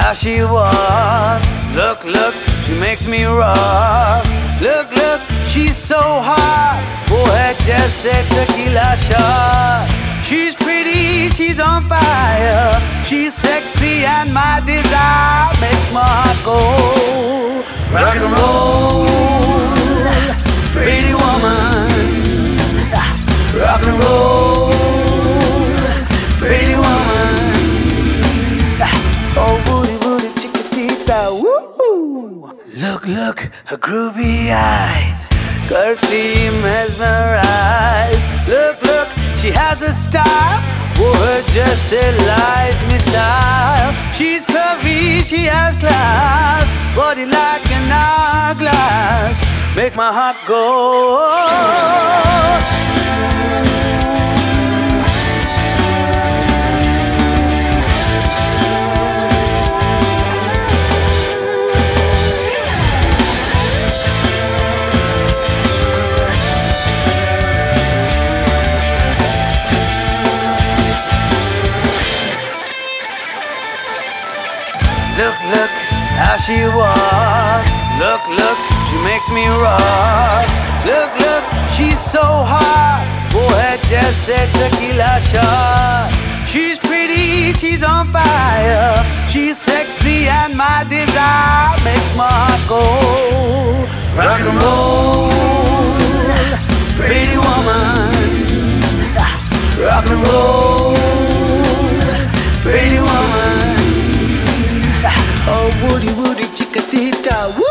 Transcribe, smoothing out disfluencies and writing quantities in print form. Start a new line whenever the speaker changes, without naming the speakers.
how she walks. Look, look, she makes me rock. Look, look, she's so hot. Go ahead, just say tequila shot. She's pretty, she's on fire. She's sexy and my desire makes my heart go rock and roll. Pretty woman, rock and roll. Pretty woman, oh booty, booty, chiquitita, woo. Look, look, her groovy eyes, girthy, mesmerized. Look, look, she has a style. Would just say life missile. She's curvy, she has class. Body like an hourglass. Make my heart go. Look, look, how she walks. Look, look, she makes me rock. Look, look, she's so hot. Go ahead, just say tequila shot. She's pretty, she's on fire. She's sexy and my desire makes my heart go rock and roll. Pretty woman, rock and roll. Pretty woman, oh woody woody chiquitita, woo.